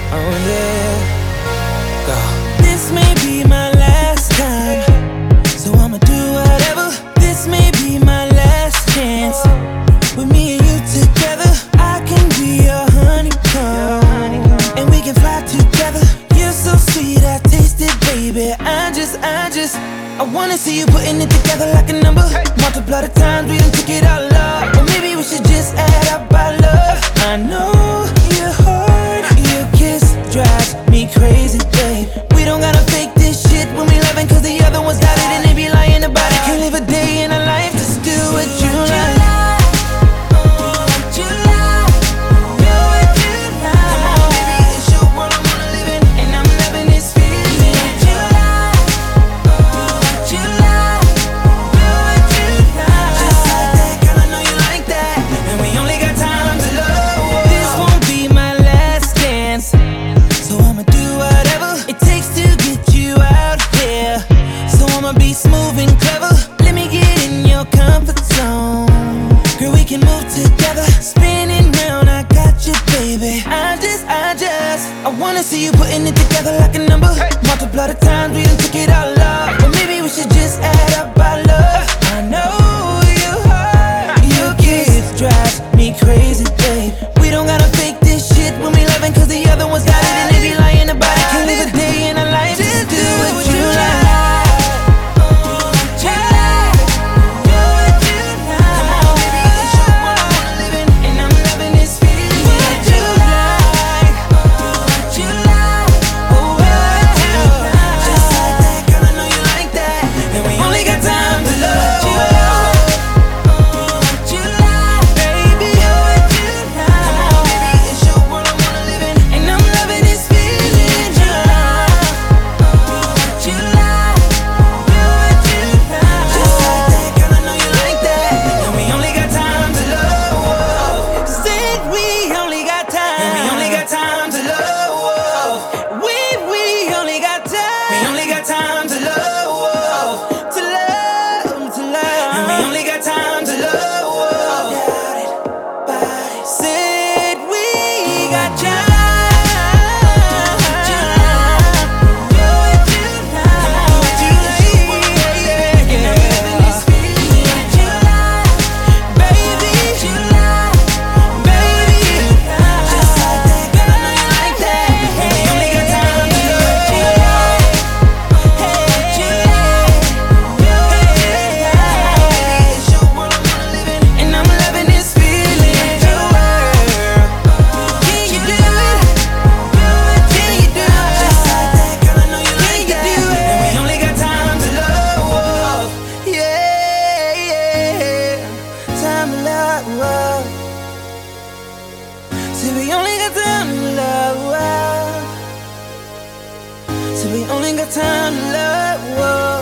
Oh yeah, go. This may be my last time, so I'ma do whatever. This may be my last chance. With me and you together, I can be your honeycomb, and we can fly together. You're so sweet, I taste it, baby. I wanna see you putting it together like a number. Multiply the times we done took it all up. Or maybe we should just add up our love. I know you're hard, your kiss drives me crazy, babe. We don't gotta fake this shit when we loving, cause the other ones got it and they be lying about it. Can't live a day in our life, just do what you like. Be smooth and clever. Let me get in your comfort zone. Girl, we can move together. Spinning round, I got you, baby. I wanna see you putting it together like a number. Multiply the times we done took it all up. Or maybe we should just add up our love. I know you're hard, your kiss drives me crazy, babe. We don't gotta fake this shit when we loving, cause the other ones got it and they be lying about it. Can't live a day in our life, just do what you like. So we only got time to love. So we only got time to love.